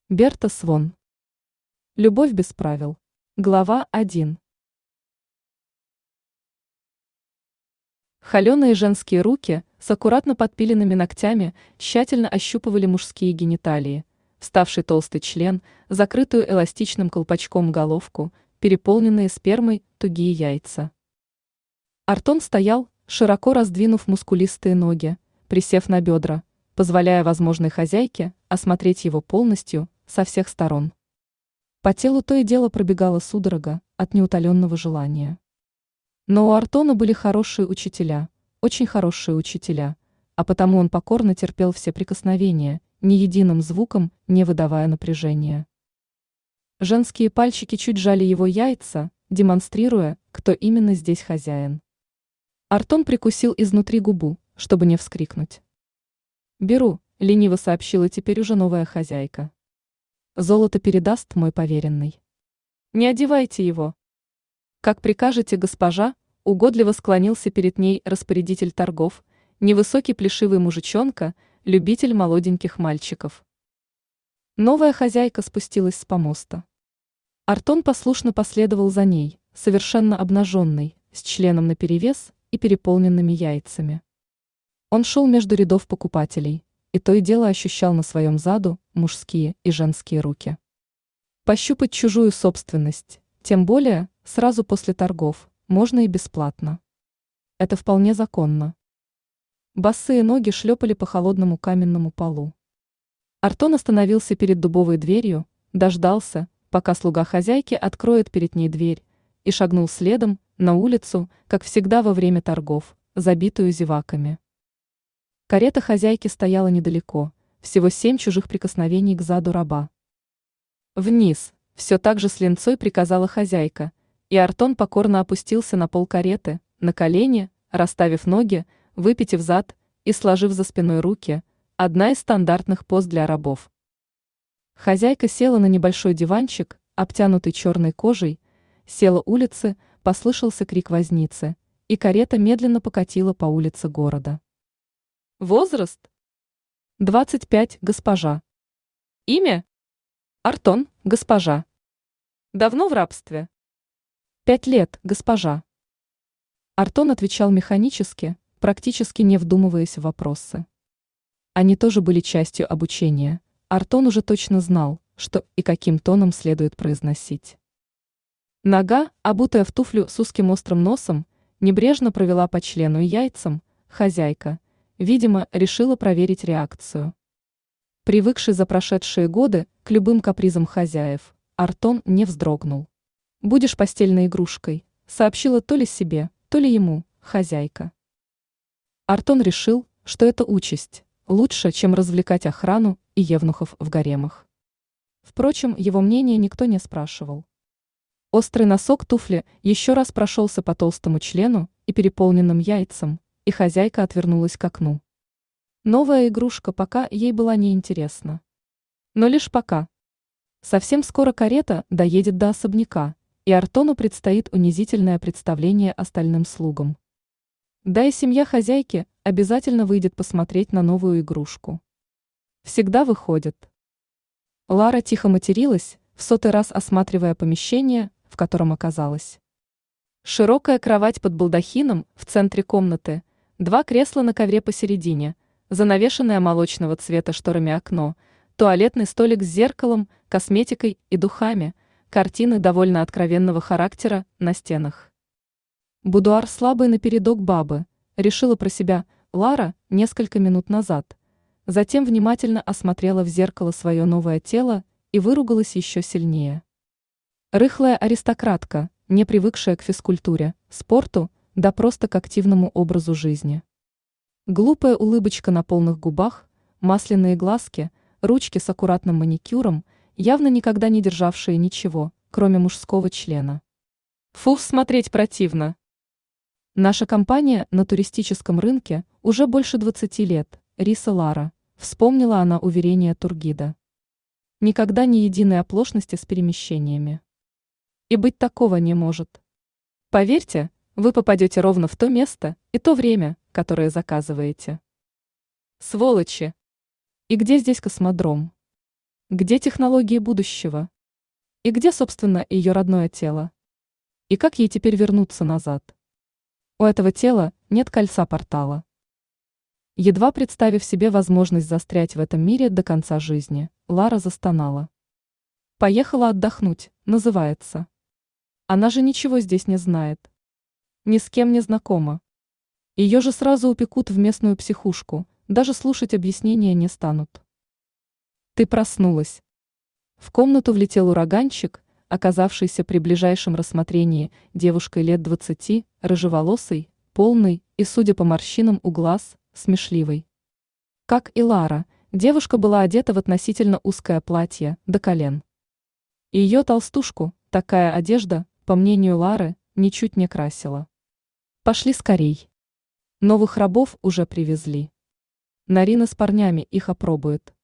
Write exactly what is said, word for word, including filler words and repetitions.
Берта Свон. Любовь без правил. Глава один. Холеные женские руки с аккуратно подпиленными ногтями тщательно ощупывали мужские гениталии, вставший толстый член, закрытую эластичным колпачком головку, переполненные спермой тугие яйца. Артон стоял, широко раздвинув мускулистые ноги, присев на бедра, позволяя возможной хозяйке осмотреть его полностью, со всех сторон. По телу то и дело пробегала судорога от неутоленного желания. Но у Артона были хорошие учителя, очень хорошие учителя, а потому он покорно терпел все прикосновения, ни единым звуком не выдавая напряжения. Женские пальчики чуть жали его яйца, демонстрируя, кто именно здесь хозяин. Артон прикусил изнутри губу, чтобы не вскрикнуть. «Беру», — лениво сообщила теперь уже новая хозяйка. «Золото передаст мой поверенный». «Не одевайте его». «Как прикажете, госпожа», — угодливо склонился перед ней распорядитель торгов, невысокий плешивый мужичонка, любитель молоденьких мальчиков. Новая хозяйка спустилась с помоста. Артон послушно последовал за ней, совершенно обнаженный, с членом наперевес и переполненными яйцами. Он шел между рядов покупателей, и то и дело ощущал на своем заду мужские и женские руки. Пощупать чужую собственность, тем более сразу после торгов, можно и бесплатно. Это вполне законно. Босые ноги шлепали по холодному каменному полу. Артон остановился перед дубовой дверью, дождался, пока слуга хозяйки откроет перед ней дверь, и шагнул следом на улицу, как всегда во время торгов, забитую зеваками. Карета хозяйки стояла недалеко, всего семь чужих прикосновений к заду раба. «Вниз», — все так же с линцой приказала хозяйка, и Артон покорно опустился на пол кареты, на колени, расставив ноги, выпитив зад и сложив за спиной руки, одна из стандартных поз для рабов. Хозяйка села на небольшой диванчик, обтянутый черной кожей, села улицы, послышался крик возницы, и карета медленно покатила по улице города. Возраст? двадцать пять, госпожа. Имя? Артон, госпожа. Давно в рабстве? Пять лет, госпожа. Артон отвечал механически, практически не вдумываясь в вопросы. Они тоже были частью обучения. Артон уже точно знал, что и каким тоном следует произносить. Нога, обутая в туфлю с узким острым носом, небрежно провела по члену и яйцам, хозяйка, видимо, решила проверить реакцию. Привыкший за прошедшие годы к любым капризам хозяев, Артон не вздрогнул. «Будешь постельной игрушкой», — сообщила то ли себе, то ли ему, хозяйка. Артон решил, что это участь, лучше, чем развлекать охрану и евнухов в гаремах. Впрочем, его мнение никто не спрашивал. Острый носок туфли еще раз прошелся по толстому члену и переполненным яйцам, и хозяйка отвернулась к окну. Новая игрушка пока ей была неинтересна. Но лишь пока. Совсем скоро карета доедет до особняка, и Артону предстоит унизительное представление остальным слугам. Да и семья хозяйки обязательно выйдет посмотреть на новую игрушку. Всегда выходит. Лара тихо материлась, в сотый раз осматривая помещение, в котором оказалась. Широкая кровать под балдахином в центре комнаты, два кресла на ковре посередине, занавешенное молочного цвета шторами окно, туалетный столик с зеркалом, косметикой и духами, картины довольно откровенного характера на стенах. Будуар слабый напередок бабы, решила про себя Лара несколько минут назад, затем внимательно осмотрела в зеркало свое новое тело и выругалась еще сильнее. Рыхлая аристократка, не привыкшая к физкультуре, спорту, да просто к активному образу жизни. Глупая улыбочка на полных губах, масляные глазки, ручки с аккуратным маникюром, явно никогда не державшие ничего, кроме мужского члена. Фу, смотреть противно. Наша компания на туристическом рынке уже больше двадцати лет, Риса Лара, вспомнила она уверение тургида. Никогда ни единой оплошности с перемещениями. И быть такого не может. Поверьте, вы попадете ровно в то место и то время, которое заказываете. Сволочи! И где здесь космодром? Где технологии будущего? И где, собственно, ее родное тело? И как ей теперь вернуться назад? У этого тела нет кольца портала. Едва представив себе возможность застрять в этом мире до конца жизни, Лара застонала. «Поехала отдохнуть», называется. Она же ничего здесь не знает. Ни с кем не знакома. Ее же сразу упекут в местную психушку, даже слушать объяснения не станут. Ты проснулась. В комнату влетел ураганчик, оказавшийся при ближайшем рассмотрении девушкой лет двадцати, рыжеволосой, полной и, судя по морщинам у глаз, смешливой. Как и Лара, девушка была одета в относительно узкое платье до колен. Ее толстушку такая одежда, по мнению Лары, ничуть не красила. Пошли скорей. Новых рабов уже привезли. Нарина с парнями их опробует.